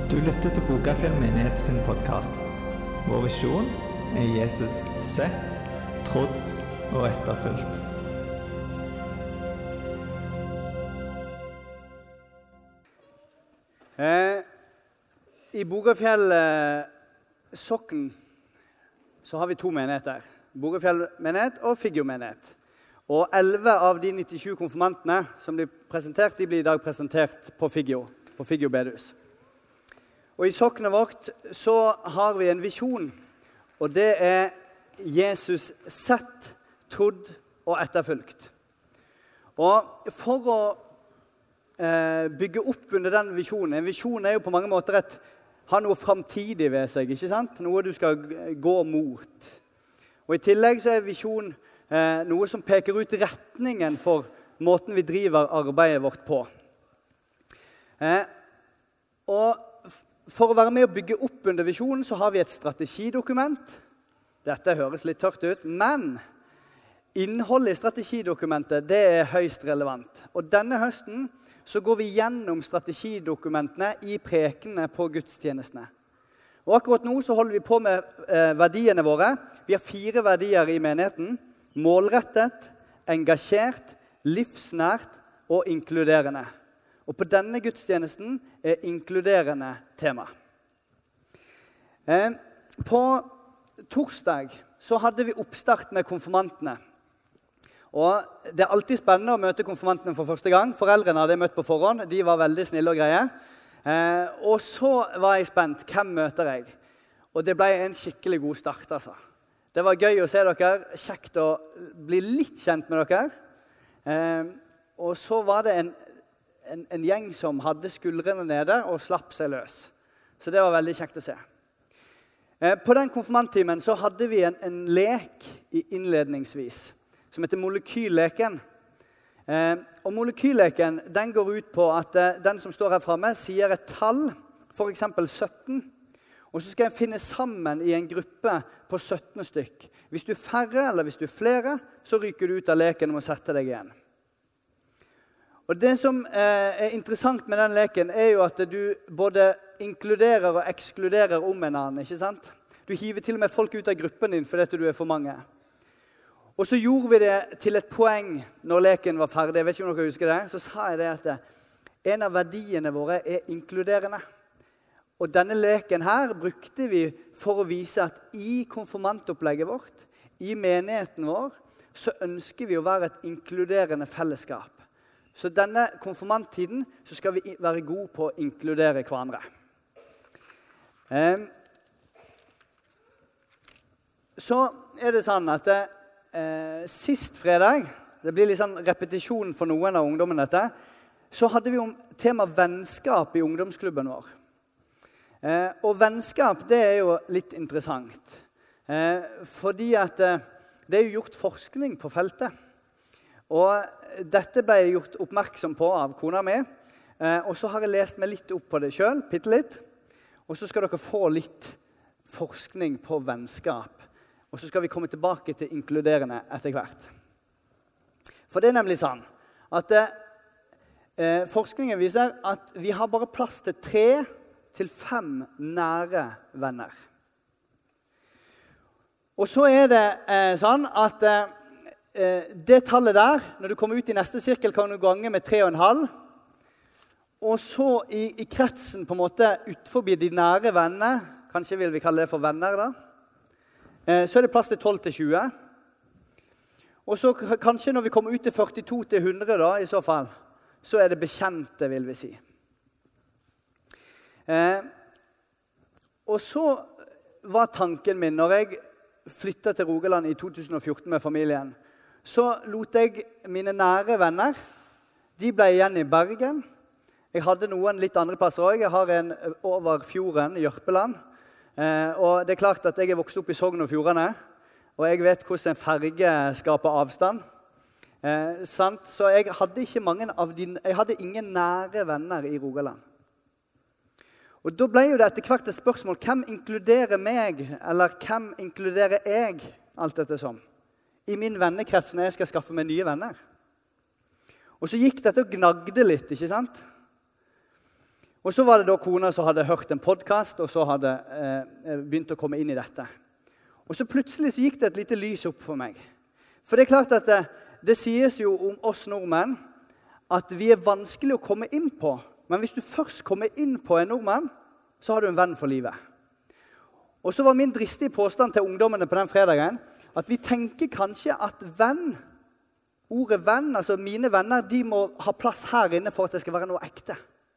Du lytter til Bogafjell Menighet sin podcast. Vår visjon er Jesus sett, trodd og etterfulgt. I Bogafjell Sokn så har vi to menigheter. Bogafjell menighet og Figgjo menighet. Og 11 av de 97 konfirmantene som blir presentert, de blir i dag presentert på Figgjo bedehus. Og i soknet vårt så har vi en visjon, og det er Jesus sett, trodd og etterfulgt. Og for å bygge opp under den visjonen, en visjon er jo på mange måter har noe fremtidig ved seg, ikke sant? Noe du skal gå mot. Og i tillegg så er visjon noe som peker ut retningen for måten vi driver arbeidet vårt på. Og for å være med å bygge opp under visjonen så har vi et strategidokument. Dette høres litt tørt ut, men innholdet i strategidokumentet det er høyst relevant. Og denne høsten så går vi gjennom strategidokumentene i prekenene på gudstjenestene. Og akkurat nå så holder vi på med verdiene våre. Vi har 4 verdier i menigheten. Målrettet, engasjert, livsnært og inkluderende. Og på denne gudstjenesten er inkluderende tema. På torsdag så hadde vi oppstart med konfirmantene. Og det er alltid spennende å møte konfirmantene for første gang. Foreldrene hadde jeg møtt på forhånd. De var veldig snille og greie. Og så var jeg spent. Hvem møter jeg? Og det ble en skikkelig god start, altså. Det var gøy å se dere. Kjekt å bli litt kjent med dere. Og så var det en gjeng som hadde skuldrene nede og slapp seg løs. Så det var veldig kjekt å se. På den konfirmanttimen så hadde vi en lek innledningsvis, som heter molekylleken. Og molekylleken den går ut på at den som står her fremme sier et tall, for eksempel 17, og så skal jeg finne sammen i en gruppe på 17 stykk. Hvis du er færre eller hvis du er flere, så ryker du ut av leken og må sette deg igjen. Og det som er interessant med den leken er jo at du både inkluderer og ekskluderer om en annen, ikke sant? Du hiver til og med folk ut av gruppen din fordi du er for mange. Og så gjorde vi det til et poeng når leken var ferdig. Jeg vet ikke om dere husker det. Så sa jeg det at en av verdiene våre er inkluderende. Og denne leken her brukte vi for å vise at i konfirmantopplegget vårt, i menigheten vår, så ønsker vi å være et inkluderende fellesskap. Så denne konfirmanttiden så skal vi være gode på å inkludere hverandre. Så er det sånn at sist fredag, det blir litt sånn repetisjon for noen av ungdommen dette, så hadde vi om tema vennskap i ungdomsklubben vår. Og vennskap det er jo litt interessant, fordi at det er jo gjort forskning på feltet. Og dette ble jeg gjort oppmerksom på av kona mi, og så har jeg lest meg litt opp på det selv, bitte litt. Og så skal dere få litt forskning på vennskap, og så skal vi komme tilbake til inkluderende etter hvert. For det er nemlig sånn at forskningen viser at vi har bare plass til 3 til 5 nære venner. Og så er det sånn at det tallet der, når du kommer ut i neste sirkel, kan du gange med 3,5. Og så i kretsen på en måte utforbi de nære vennene, kanskje vil vi kalle det for venner da, så er det plass til 12 til 20. Og så kanskje når vi kommer ut til 42 til 100 da, i så fall, så er det bekjente, vil vi si. Og så var tanken min, når jeg flyttet til Rogaland i 2014 med familien, så lot jeg mine nære venner, de ble igjen i Bergen. Jeg hadde noen litt andre plasser også. Jeg har en over fjorden i Jørpeland. Og det er klart at jeg er vokst opp i Sogn og Fjordane, og jeg vet hvordan en ferge skaper avstand. Så jeg hadde ingen nære venner i Rogaland. Og da ble jo det etter hvert et spørsmål, hvem inkluderer meg, eller hvem inkluderer jeg, alt dette som? I min vennekrets når jeg skal skaffe meg nye venner. Og så gikk dette og gnagde litt, ikke sant? Og så var det da kona som hadde hørt en podcast, og så hadde begynt å komme inn i dette. Og så plutselig så gikk det et lite lys opp for meg. For det er klart at det sies jo om oss nordmenn at vi er vanskelig å komme inn på. Men hvis du først kommer inn på en nordmann, så har du en venn for livet. Og så var min dristige påstand til ungdommene på den fredagen at vi tenker kanskje at ordet venn, altså mine venner, de må ha plass her inne for at det skal være noe ekte.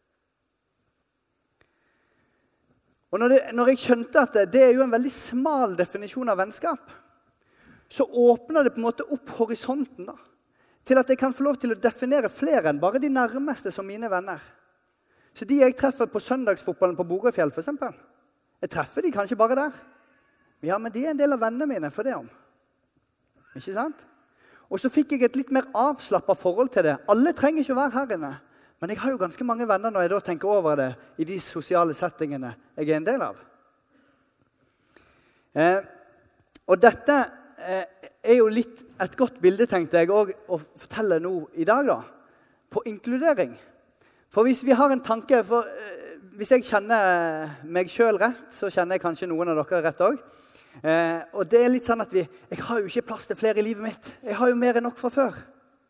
Og når jeg skjønte at det er jo en veldig smal definisjon av vennskap, så åpner det på en måte opp horisonten da, til at jeg kan få lov til å definere flere enn bare de nærmeste som mine venner. Så de jeg treffer på søndagsfotballen på Borøfjell for eksempel, jeg treffer de kanskje bare der. Ja, men de er en del av vennene mine for det om. Ikke sant? Og så fikk jeg et litt mer avslappet forhold til det. Alle trenger ikke å være her inne. Men jeg har jo ganske mange venner når jeg da tenker over det i de sosiale settingene jeg er en del av. Og dette er jo litt et godt bilde, tenkte jeg, også, å fortelle nå i dag da, på inkludering. For hvis vi har en tanke, hvis jeg kjenner meg selv rett, så kjenner jeg kanskje noen av dere rett også. Og det er litt sånn at jeg har jo ikke plass til flere i livet mitt. Jeg har jo mer enn nok fra før.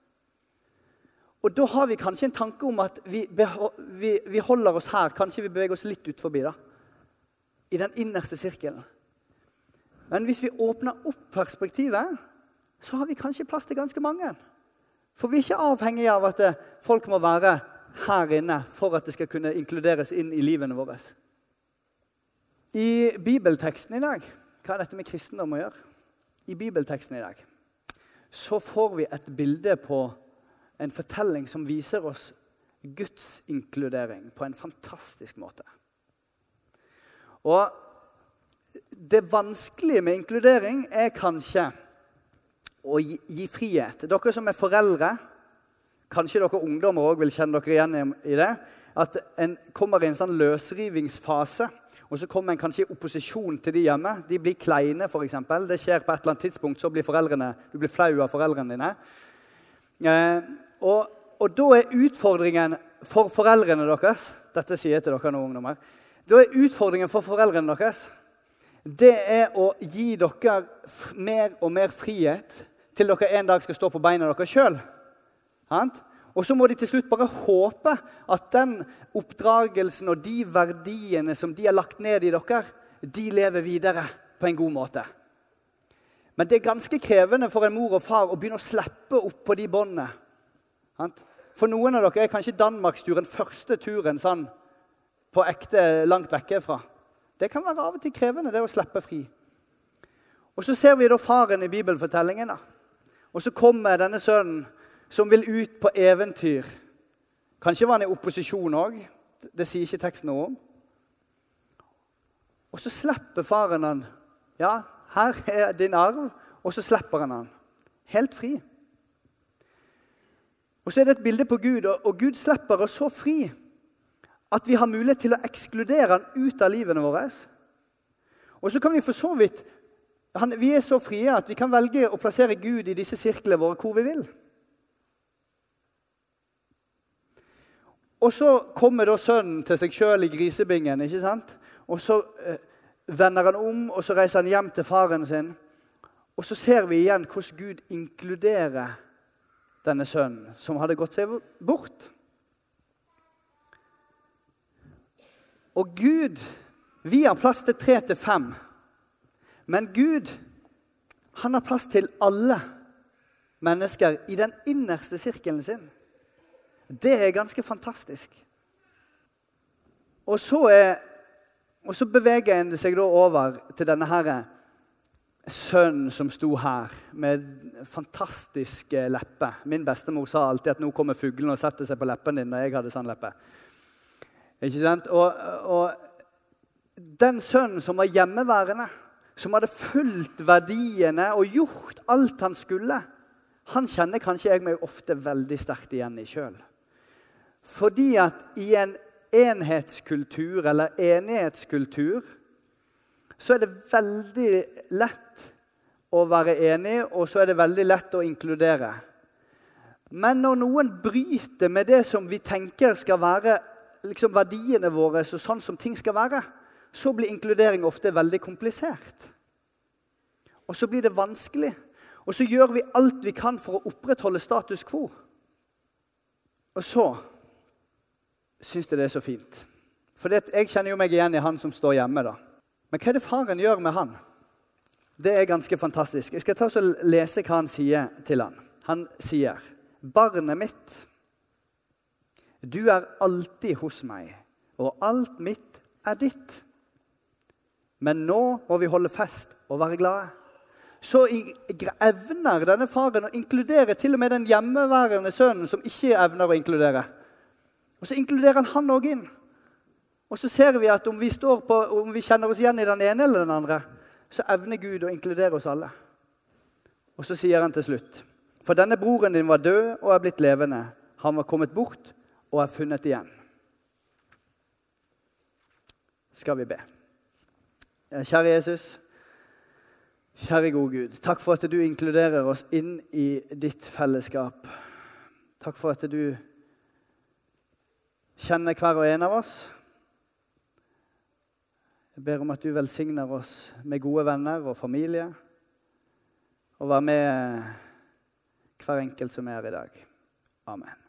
Og da har vi kanskje en tanke om at vi holder oss her, kanskje vi beveger oss litt ut forbi da, i den innerste sirkelen. Men hvis vi åpner opp perspektivet, så har vi kanskje plass til ganske mange. For vi er ikke avhengige av at folk må være her inne for at det skal kunne inkluderes inn i livene våre. I bibelteksten i dag, hva er dette med kristendom å gjøre? I bibelteksten i dag så får vi et bilde på en fortelling som viser oss Guds inkludering på en fantastisk måte. Og det vanskelige med inkludering er kanskje å gi frihet. Dere som er foreldre, kanskje dere ungdommer også vil kjenne dere igjen i det, at en kommer i en sånn løsrivingsfase, og så kommer en kanskje i opposisjon til de hjemme. De blir kleine, for eksempel. Det skjer på et eller annet tidspunkt, så blir du blir flau av foreldrene dine. Og da er utfordringen for foreldrene deres, dette sier jeg til dere nå, ungdommer, da er utfordringen for foreldrene deres, det er å gi dere mer og mer frihet til dere en dag skal stå på beina dere selv. Og så må de til slutt bare håpe at den oppdragelsen og de verdiene som de har lagt ned i dere, de lever videre på en god måte. Men det er ganske krevende for en mor og far å begynne å slippe opp på de båndene. For noen av dere er kanskje Danmarksturen første turen sånn på ekte langt vekke fra. Det kan være av og til krevende, det å slippe fri. Og så ser vi da faren i bibelfortellingen. Og så kommer denne sønnen som vil ut på eventyr. Kanskje var han i opposisjon også. Det sier ikke teksten noe om. Og så slipper faren han. Ja, her er din arv. Og så slipper han. Helt fri. Og så er det et bilde på Gud, og Gud slipper oss så fri at vi har mulighet til å ekskludere han ut av livene våre. Og så kan vi for så vidt, vi er så frie at vi kan velge å plassere Gud i disse sirklene våre hvor vi vil. Og så kommer da sønnen til seg selv i grisebingen, ikke sant? Og så vender han om, og så reiser han hjem til faren sin. Og så ser vi igjen hvordan Gud inkluderer denne sønnen som hadde gått seg bort. Og Gud, vi har plass til 3 til 5. Men Gud, han har plass til alle mennesker i den innerste sirkelen sin. Det er ganske fantastisk. Og så beveger en seg da over til denne herre sønnen som sto her med fantastiske lepper. Min bestemor sa alltid at nå kommer fuglen og setter seg på leppen din når jeg hadde sånn leppe. Ikke sant? Og den sønnen som var hjemmeværende, som hadde fulgt verdiene og gjort alt han skulle, han kjenner kanskje jeg meg ofte veldig sterkt igjen i selv. Fordi at i en enhetskultur eller enighetskultur, så er det veldig lett å være enig, og så er det veldig lett å inkludere. Men når noen bryter med det som vi tenker skal være liksom verdiene våre så sånn som ting skal være, så blir inkludering ofte veldig komplisert. Og så blir det vanskelig. Og så gjør vi alt vi kan for å opprettholde status quo. Og så synes jeg det er så fint. For jeg kjenner jo meg igjen i han som står hjemme da. Men hva er det faren gjør med han? Det er ganske fantastisk. Jeg skal ta og lese hva han sier til han. Han sier, «Barnet mitt, du er alltid hos meg, og alt mitt er ditt. Men nå må vi holde fest og være glade.» Så evner denne faren å inkludere til og med den hjemmeværende sønnen som ikke evner å inkludere. Og så inkluderer han også inn. Og så ser vi at om vi kjenner oss igjen i den ene eller den andre, så evner Gud å inkludere oss alle. Og så sier han til slutt, «For denne broren din var død og er blitt levende. Han var kommet bort og er funnet igjen.» Skal vi be. Kjære Jesus, kjære gode Gud, takk for at du inkluderer oss inn i ditt fellesskap. Takk for at du kjenner hver og en av oss. Jeg ber om at du velsigner oss med gode venner og familie, og vær med hver enkelt som er her i dag. Amen.